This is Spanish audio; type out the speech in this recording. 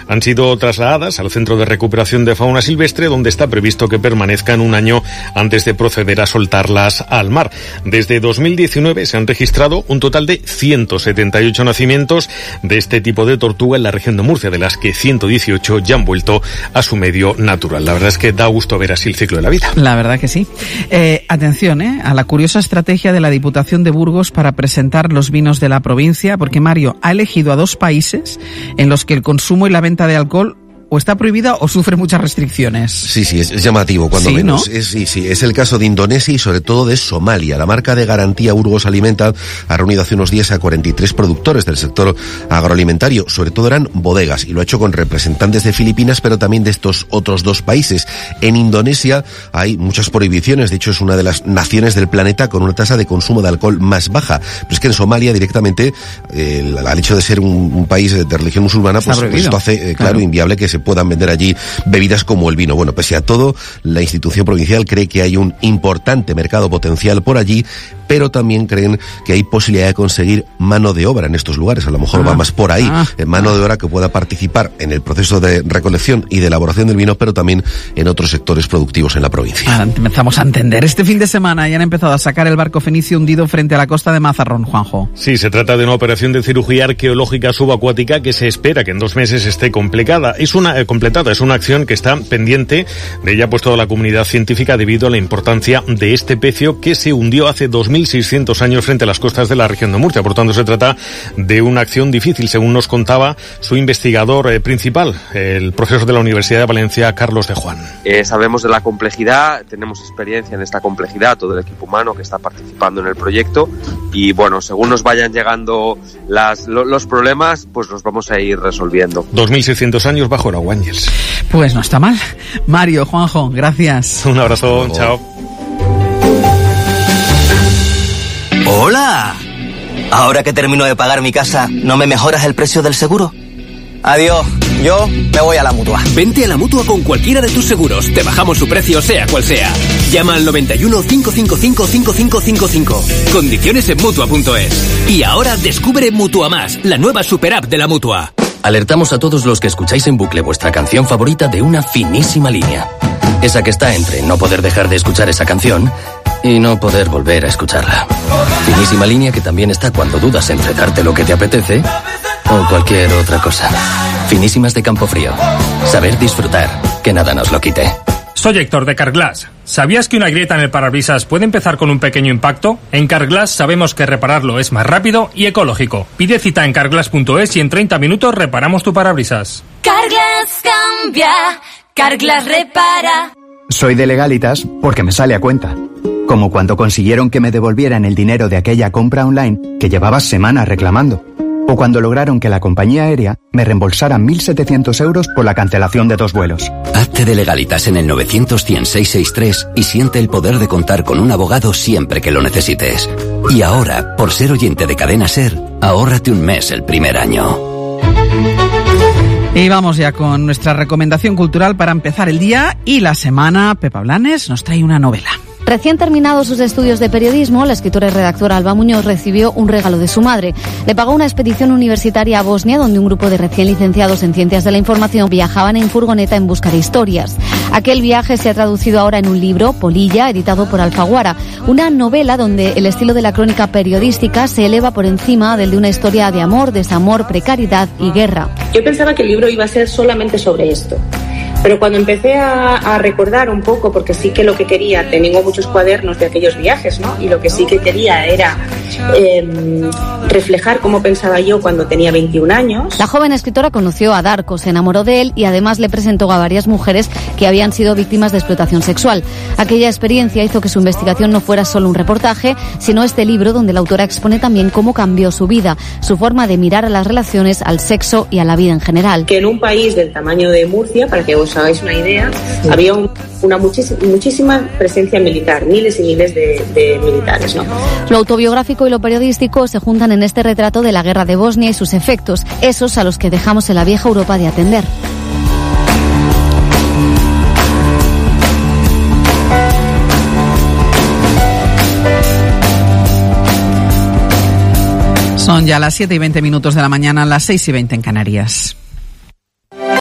han sido trasladadas al Centro de Recuperación de Fauna Silvestre, donde está previsto que permanezcan un año antes de proceder a soltarlas al mar. Desde 2019 se han registrado un total de 178 nacimientos de este tipo de tortuga en la región de Murcia, de las que 118 ya han vuelto a su medio natural. La verdad es que da gusto ver así el ciclo de la vida. La verdad que sí. Atención a la curiosa estrategia de la Diputación de Burgos para presentar los vinos de la provincia, porque Mario ha elegido a 2 países en los que el consumo y la venta de alcohol o está prohibida o sufre muchas restricciones. Sí, es llamativo, cuando menos. ¿No? Es el caso de Indonesia y sobre todo de Somalia. La marca de garantía Burgos Alimenta ha reunido hace unos días a 43 productores del sector agroalimentario, sobre todo eran bodegas, y lo ha hecho con representantes de Filipinas, pero también de estos otros 2 países. En Indonesia hay muchas prohibiciones, de hecho es una de las naciones del planeta con una tasa de consumo de alcohol más baja. Pero es que en Somalia directamente, al hecho de ser un país de religión musulmana, pues esto hace, claro, inviable que se puedan vender allí bebidas como el vino. Bueno, pese a todo, la institución provincial cree que hay un importante mercado potencial por allí, pero también creen que hay posibilidad de conseguir mano de obra en estos lugares. A lo mejor va más por ahí, mano de obra que pueda participar en el proceso de recolección y de elaboración del vino, pero también en otros sectores productivos en la provincia. Empezamos a entender. Este fin de semana ya han empezado a sacar el barco fenicio hundido frente a la costa de Mazarrón, Juanjo. Sí, se trata de una operación de cirugía arqueológica subacuática que se espera que en 2 meses esté completada. Es una acción que está pendiente de ella pues toda la comunidad científica debido a la importancia de este pecio que se hundió hace 2.600 años frente a las costas de la región de Murcia. Por tanto, se trata de una acción difícil, según nos contaba su investigador principal, el profesor de la Universidad de Valencia, Carlos de Juan. Sabemos de la complejidad, tenemos experiencia en esta complejidad, todo el equipo humano que está participando en el proyecto, y bueno, según nos vayan llegando los problemas, pues los vamos a ir resolviendo. 2.600 años bajo el agua, Ángels. Pues no está mal. Mario, Juanjo, gracias. Un abrazo, chao. ¡Hola! Ahora que termino de pagar mi casa, ¿no me mejoras el precio del seguro? Adiós, yo me voy a la Mutua. Vente a la Mutua con cualquiera de tus seguros. Te bajamos su precio, sea cual sea. Llama al 91 555 5555. Condiciones en Mutua.es. Y ahora descubre Mutua Más, la nueva super app de la Mutua. Alertamos a todos los que escucháis en bucle vuestra canción favorita de una finísima línea. Esa que está entre no poder dejar de escuchar esa canción y no poder volver a escucharla. Finísima línea que también está cuando dudas entre darte lo que te apetece o cualquier otra cosa. Finísimas de Campofrío. Saber disfrutar, que nada nos lo quite. Soy Héctor de Carglass. ¿Sabías que una grieta en el parabrisas puede empezar con un pequeño impacto? En Carglass sabemos que repararlo es más rápido y ecológico. Pide cita en carglass.es y en 30 minutos reparamos tu parabrisas. Carglass cambia, Carglass repara. Soy de Legalitas porque me sale a cuenta. Como cuando consiguieron que me devolvieran el dinero de aquella compra online que llevaba semanas reclamando. O cuando lograron que la compañía aérea me reembolsara 1.700 euros por la cancelación de 2 vuelos. Hazte de Legalitas en el 900-100-663 y siente el poder de contar con un abogado siempre que lo necesites. Y ahora, por ser oyente de Cadena SER, ahórrate un mes el primer año. Y vamos ya con nuestra recomendación cultural para empezar el día y la semana. Pepa Blanes nos trae una novela. Recién terminados sus estudios de periodismo, la escritora y redactora Alba Muñoz recibió un regalo de su madre. Le pagó una expedición universitaria a Bosnia, donde un grupo de recién licenciados en Ciencias de la Información viajaban en furgoneta en busca de historias. Aquel viaje se ha traducido ahora en un libro, Polilla, editado por Alfaguara, una novela donde el estilo de la crónica periodística se eleva por encima del de una historia de amor, desamor, precariedad y guerra. Yo pensaba que el libro iba a ser solamente sobre esto. Pero cuando empecé a recordar un poco, porque sí que lo que quería, tengo muchos cuadernos de aquellos viajes, ¿no? Y lo que sí que quería era reflejar cómo pensaba yo cuando tenía 21 años. La joven escritora conoció a Darko, se enamoró de él y además le presentó a varias mujeres que habían sido víctimas de explotación sexual. Aquella experiencia hizo que su investigación no fuera solo un reportaje, sino este libro donde la autora expone también cómo cambió su vida, su forma de mirar a las relaciones, al sexo y a la vida en general. Que en un país del tamaño de Murcia, para que os hagáis una idea, había una muchísima presencia militar, miles y miles de militares, ¿no? Lo autobiográfico y lo periodístico se juntan en este retrato de la guerra de Bosnia y sus efectos, esos a los que dejamos en la vieja Europa de atender. Son ya las 7:20 de la mañana, las 6:20 en Canarias.